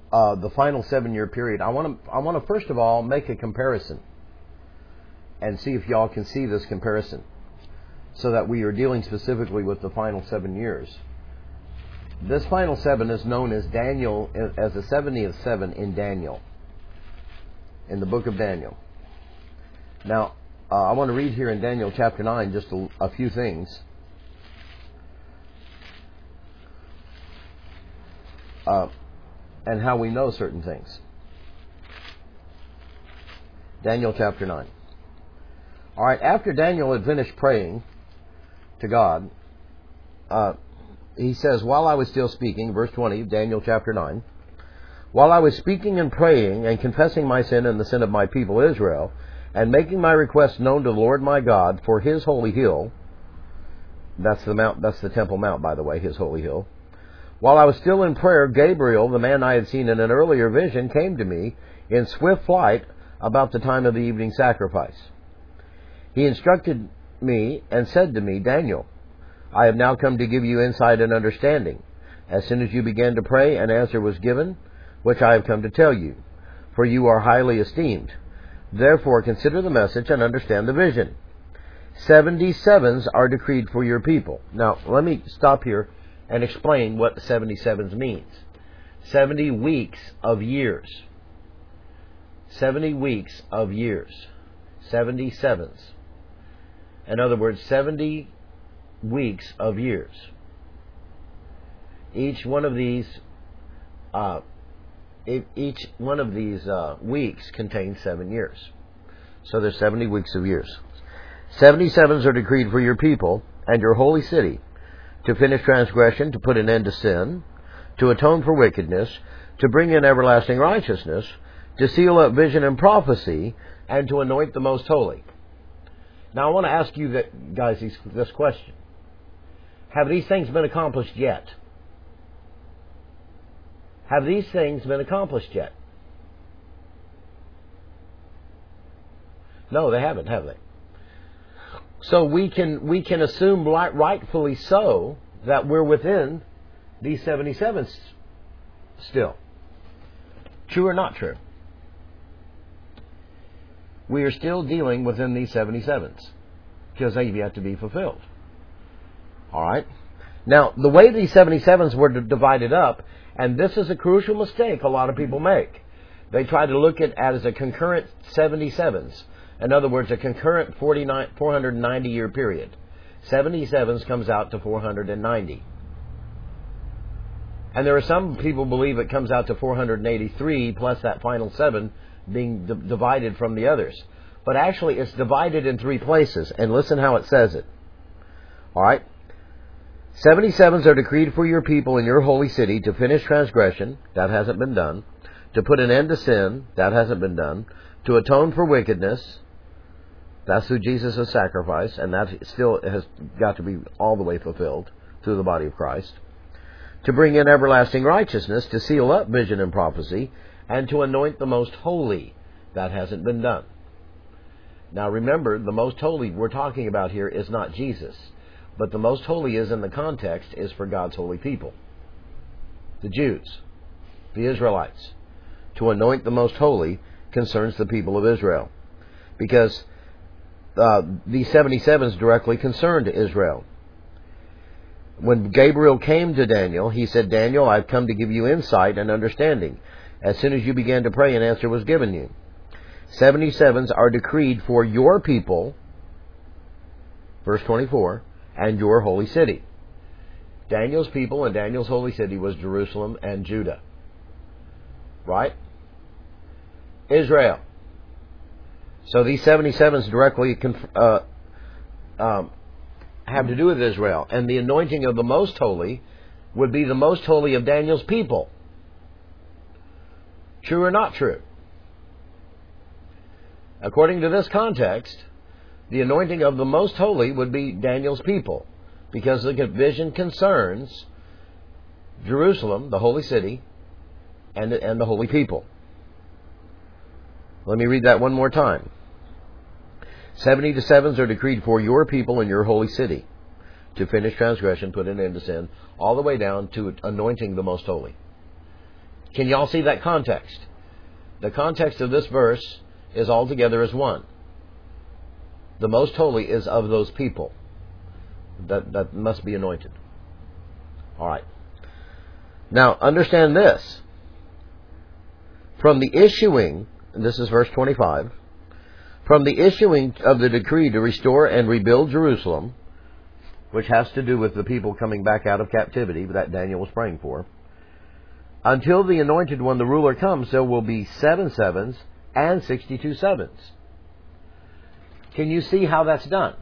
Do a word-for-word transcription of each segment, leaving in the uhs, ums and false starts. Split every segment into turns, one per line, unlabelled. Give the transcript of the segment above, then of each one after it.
uh, the final seven-year period, I want to I want to first of all make a comparison and see if y'all can see this comparison, so that we are dealing specifically with the final seven years. This final seven is known as Daniel, as the seventieth seven in Daniel, in the book of Daniel. Now, uh, I want to read here in Daniel chapter nine just a, a few things. Uh, and how we know certain things. Daniel chapter nine. All right, after Daniel had finished praying to God, uh, he says, while I was still speaking, verse twenty, Daniel chapter nine, while I was speaking and praying and confessing my sin and the sin of my people Israel, and making my request known to the Lord my God for His holy hill, that's the mount, that's the Temple Mount, by the way, His holy hill. While I was still in prayer, Gabriel, the man I had seen in an earlier vision, came to me in swift flight about the time of the evening sacrifice. He instructed me and said to me, Daniel, I have now come to give you insight and understanding. As soon as you began to pray, an answer was given, which I have come to tell you, for you are highly esteemed. Therefore consider the message and understand the vision. Seventy sevens are decreed for your people. Now, let me stop here and explain what seventy sevens means. Seventy weeks of years. Seventy weeks of years. Seventy sevens. In other words, seventy weeks of years. Each one of these, uh, each one of these uh, weeks contains seven years. So there's seventy weeks of years. Seventy sevens are decreed for your people and your holy city, to finish transgression, to put an end to sin, to atone for wickedness, to bring in everlasting righteousness, to seal up vision and prophecy, and to anoint the most holy. Now I want to ask you that, guys, this question. Have these things been accomplished yet? Have these things been accomplished yet? No, they haven't, have they? So we can we can assume rightfully so that we're within these seventy-sevens still. True or not true? We are still dealing within these seventy-sevens because they've yet to be fulfilled. All right? Now, the way these seventy-sevens were divided up, and this is a crucial mistake a lot of people make. They try to look at it as a concurrent seventy-sevens. In other words, a concurrent four hundred ninety year period. seventy-sevens comes out to four hundred ninety. And there are some people who believe it comes out to four hundred eighty-three plus that final seven being d- divided from the others. But actually it's divided in three places. And listen how it says it. Alright? seventy-sevens are decreed for your people in your holy city to finish transgression. That hasn't been done. To put an end to sin. That hasn't been done. To atone for wickedness. That's through Jesus' sacrifice, and that still has got to be all the way fulfilled through the body of Christ. To bring in everlasting righteousness, to seal up vision and prophecy, and to anoint the most holy. That hasn't been done. Now remember, the most holy we're talking about here is not Jesus, but the most holy is in the context is for God's holy people. The Jews, the Israelites. To anoint the most holy concerns the people of Israel, because uh, these seventy-sevens directly concerned Israel. When Gabriel came to Daniel, he said, Daniel, I've come to give you insight and understanding. As soon as you began to pray, an answer was given you. seventy-sevens are decreed for your people, verse twenty-four, and your holy city. Daniel's people and Daniel's holy city was Jerusalem and Judah. Right? Israel. So these seventy-sevens directly uh, um, have to do with Israel. And the anointing of the most holy would be the most holy of Daniel's people. True or not true? According to this context, the anointing of the most holy would be Daniel's people, because the vision concerns Jerusalem, the holy city, and the, and the holy people. Let me read that one more time. Seventy to sevens are decreed for your people in your holy city, to finish transgression, put an end to sin, all the way down to anointing the most holy. Can y'all see that context? The context of this verse is altogether as one. The most holy is of those people that, that must be anointed. All right. Now, understand this. From the issuing, and this is verse twenty-five, from the issuing of the decree to restore and rebuild Jerusalem, which has to do with the people coming back out of captivity that Daniel was praying for, until the anointed one, the ruler, comes, there will be seven sevens and sixty-two sevens. Can you see how that's done?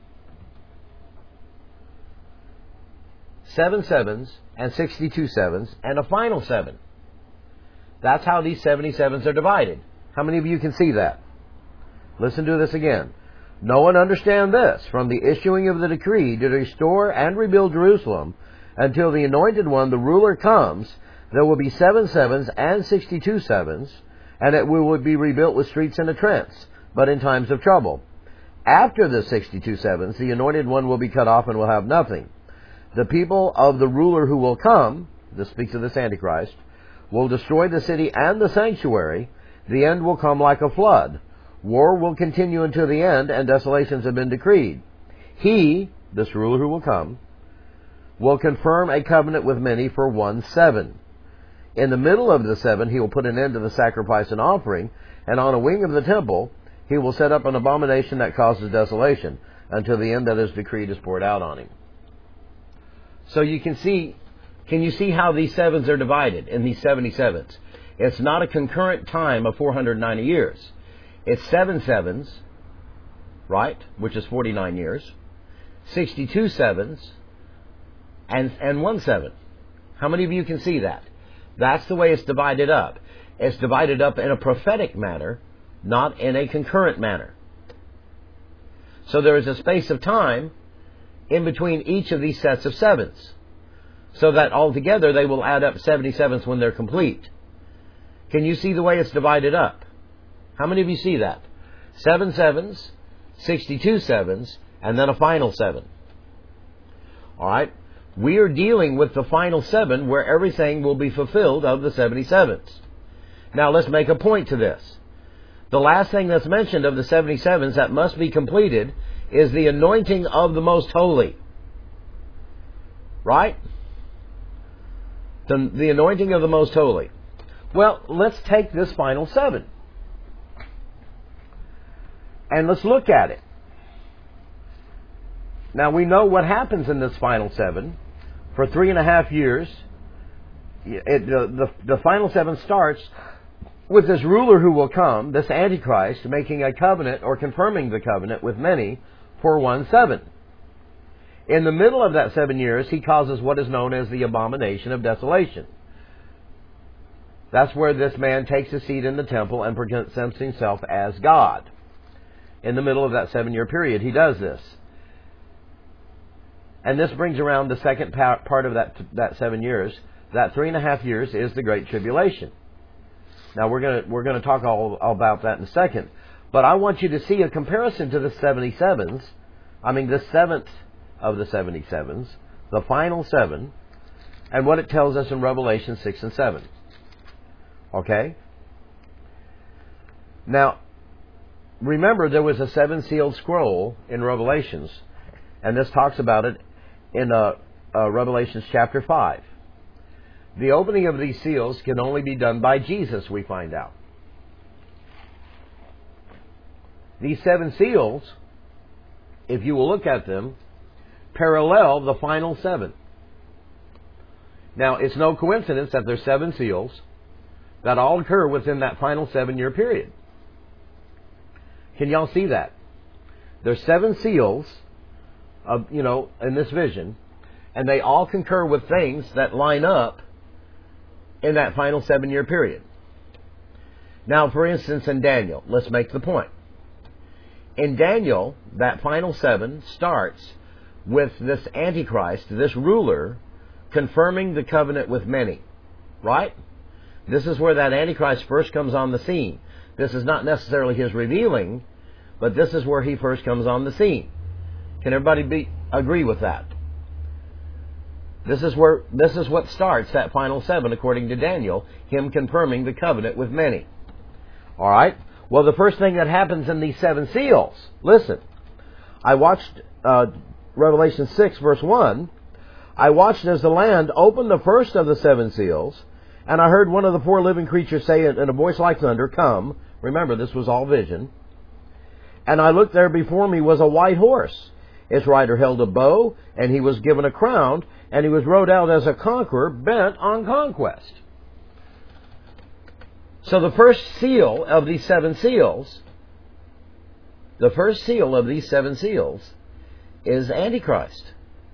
Seven sevens and sixty-two sevens and a final seven. That's how these seventy-sevens are divided. How many of you can see that? Listen to this again. Know and understand this. From the issuing of the decree to restore and rebuild Jerusalem until the anointed one, the ruler, comes, there will be seven sevens and sixty-two sevens, and it will be rebuilt with streets and a trench, but in times of trouble. After the sixty-two sevens, the anointed one will be cut off and will have nothing. The people of the ruler who will come, this speaks of this Antichrist, will destroy the city and the sanctuary. The end will come like a flood. War will continue until the end, and desolations have been decreed. He, this ruler who will come, will confirm a covenant with many for one seven. In the middle of the seven, he will put an end to the sacrifice and offering, and on a wing of the temple, he will set up an abomination that causes desolation, until the end that is decreed is poured out on him. So you can see, can you see how these sevens are divided in these seventy-sevens? It's not a concurrent time of four hundred ninety years. It's seven sevens, right, which is forty-nine years, sixty-two sevens, and, and one seven. How many of you can see that? That's the way it's divided up. It's divided up in a prophetic manner, not in a concurrent manner. So there is a space of time in between each of these sets of sevens, so that altogether they will add up seventy-sevens when they're complete. Can you see the way it's divided up? How many of you see that? Seven sevens, sixty-two sevens, and then a final seven. All right? We are dealing with the final seven where everything will be fulfilled of the seventy-sevens. Now let's make a point to this. The last thing that's mentioned of the seventy-sevens that must be completed is the anointing of the most holy. Right? The, the anointing of the most holy. Well, let's take this final seven. And let's look at it. Now we know what happens in this final seven. For three and a half years, it, the, the, the final seven starts with this ruler who will come, this Antichrist, making a covenant or confirming the covenant with many for one seven. In the middle of that seven years, he causes what is known as the abomination of desolation. That's where this man takes a seat in the temple and presents himself as God. In the middle of that seven-year period, he does this. And this brings around the second part of that that seven years. That three and a half years is the Great Tribulation. Now we're going to we're going to talk all, all about that in a second. But I want you to see a comparison to the seventy-sevens. I mean, the seventh of the seventy-sevens, the final seven, and what it tells us in Revelation six and seven. Okay? Now, remember there was a seven-sealed scroll in Revelations, and this talks about it in uh, uh, Revelations chapter five. The opening of these seals can only be done by Jesus, we find out. These seven seals, if you will look at them, parallel the final seven. Now, it's no coincidence that there's seven seals that all occur within that final seven-year period. Can y'all see that? There's seven seals of, you know, in this vision, and they all concur with things that line up in that final seven-year period. Now, for instance, in Daniel, let's make the point. In Daniel, that final seven starts with this Antichrist, this ruler, confirming the covenant with many. Right? This is where that Antichrist first comes on the scene. This is not necessarily his revealing, but this is where he first comes on the scene. Can everybody be, agree with that? This is where this is what starts that final seven, according to Daniel, him confirming the covenant with many. All right. Well, the first thing that happens in these seven seals. Listen, I watched uh, Revelation six, verse one. I watched as the land opened the first of the seven seals, and I heard one of the four living creatures say in a voice like thunder, "Come." Remember, this was all vision. And I looked, there before me was a white horse. Its rider held a bow, and he was given a crown, and he was rode out as a conqueror bent on conquest. So the first seal of these seven seals, the first seal of these seven seals is Antichrist.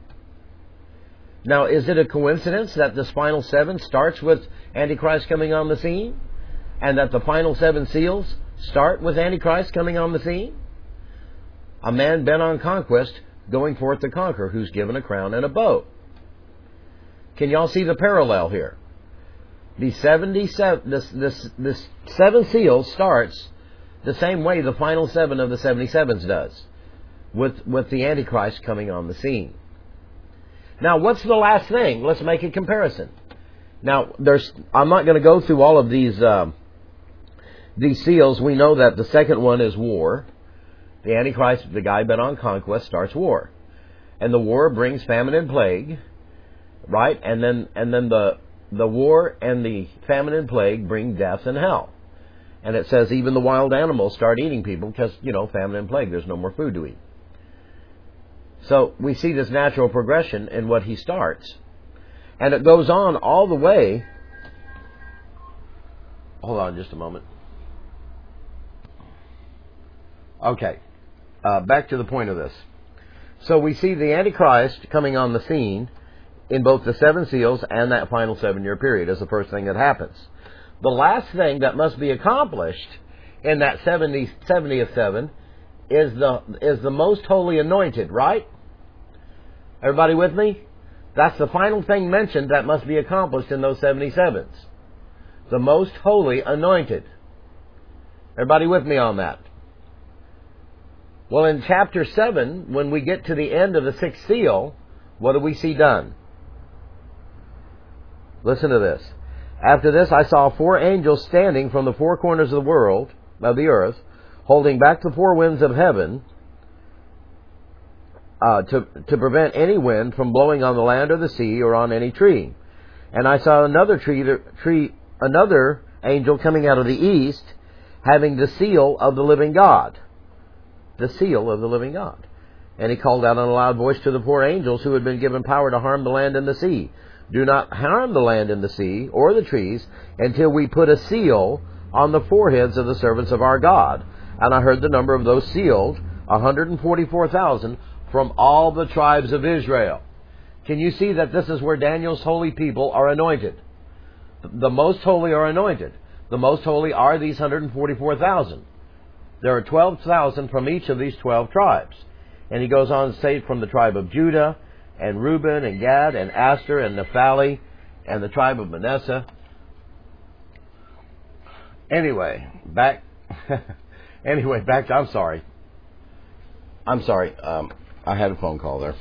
Now, is it a coincidence that this final seven starts with Antichrist coming on the scene? And that the final seven seals start with Antichrist coming on the scene? A man bent on conquest, going forth to conquer, who's given a crown and a bow. Can y'all see the parallel here? The seventy-seven, this, this, this seven seals starts the same way the final seven of the seventy-sevens does, with, with the Antichrist coming on the scene. Now, what's the last thing? Let's make a comparison. Now, there's, I'm not going to go through all of these, uh, these seals. We know that the second one is war. The Antichrist, the guy bent on conquest, starts war. And the war brings famine and plague, right? And then, and then the, the war and the famine and plague bring death and hell. And it says even the wild animals start eating people because, you know, famine and plague, there's no more food to eat. So we see this natural progression in what he starts. And it goes on all the way. Hold on just a moment. Okay. Uh, back to the point of this. So we see the Antichrist coming on the scene in both the seven seals and that final seven-year period as the first thing that happens. The last thing that must be accomplished in that seventy, seventieth seven is the, is the most holy anointed, right? Everybody with me? That's the final thing mentioned that must be accomplished in those seventy-sevens. The most holy anointed. Everybody with me on that? Well, in chapter seven, when we get to the end of the sixth seal, what do we see done? Listen to this. After this, I saw four angels standing from the four corners of the world, of the earth, holding back the four winds of heaven, uh, to, to prevent any wind from blowing on the land or the sea or on any tree. And I saw another tree, tree, another angel coming out of the east, having the seal of the living God. The seal of the living God. And he called out in a loud voice to the four angels who had been given power to harm the land and the sea. Do not harm the land and the sea or the trees until we put a seal on the foreheads of the servants of our God. And I heard the number of those sealed, one hundred forty-four thousand, from all the tribes of Israel. Can you see that this is where Daniel's holy people are anointed? The most holy are anointed. The most holy are these one hundred forty-four thousand. There are twelve thousand from each of these twelve tribes. And he goes on to say from the tribe of Judah, and Reuben, and Gad, and Asher, and Naphtali, and the tribe of Manasseh. Anyway, back... anyway, back to... I'm sorry. I'm sorry. Um, I had a phone call there.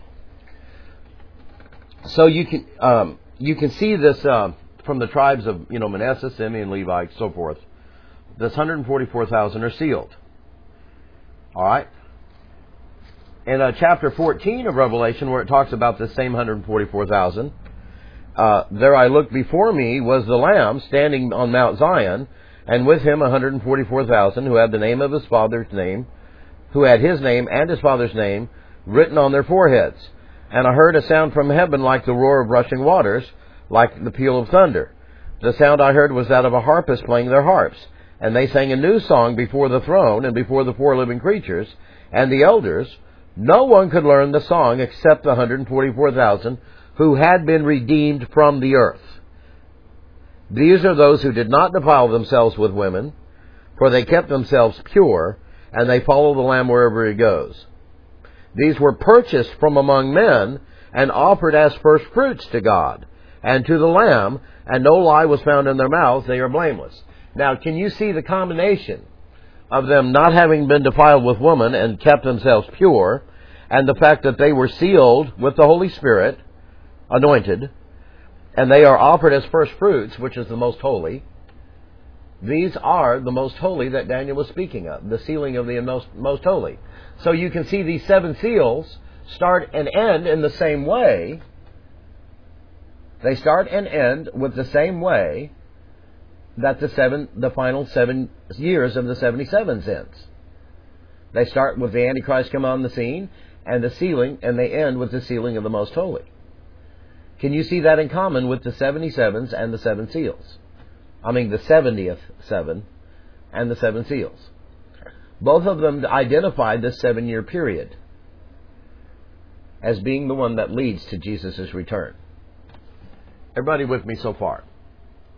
So you can um, you can see this uh, from the tribes of, you know, Manasseh, Simeon, Levi, so forth. This one hundred forty-four thousand are sealed. All right? In uh, chapter fourteen of Revelation, where it talks about this same one hundred forty-four thousand, uh, there I looked before me was the Lamb standing on Mount Zion, and with him one hundred forty-four thousand who had the name of his father's name, who had his name and his father's name written on their foreheads. And I heard a sound from heaven like the roar of rushing waters, like the peal of thunder. The sound I heard was that of a harpist playing their harps. And they sang a new song before the throne and before the four living creatures and the elders. No one could learn the song except the one hundred forty-four thousand who had been redeemed from the earth. These are those who did not defile themselves with women, for they kept themselves pure, and they follow the Lamb wherever he goes. These were purchased from among men and offered as first fruits to God and to the Lamb, and no lie was found in their mouths. They are blameless. Now, can you see the combination of them not having been defiled with woman and kept themselves pure, and the fact that they were sealed with the Holy Spirit, anointed, and they are offered as first fruits, which is the most holy. These are the most holy that Daniel was speaking of, the sealing of the most, most holy. So you can see these seven seals start and end in the same way. They start and end with the same way that the seven, the final seven years of the seventy-sevens ends. They start with the Antichrist come on the scene and the sealing, and they end with the sealing of the most holy. Can you see that in common with the seventy-sevens and the seven seals? I mean the seventieth seven and the seven seals. Both of them identify this seven-year period as being the one that leads to Jesus' return. Everybody with me so far?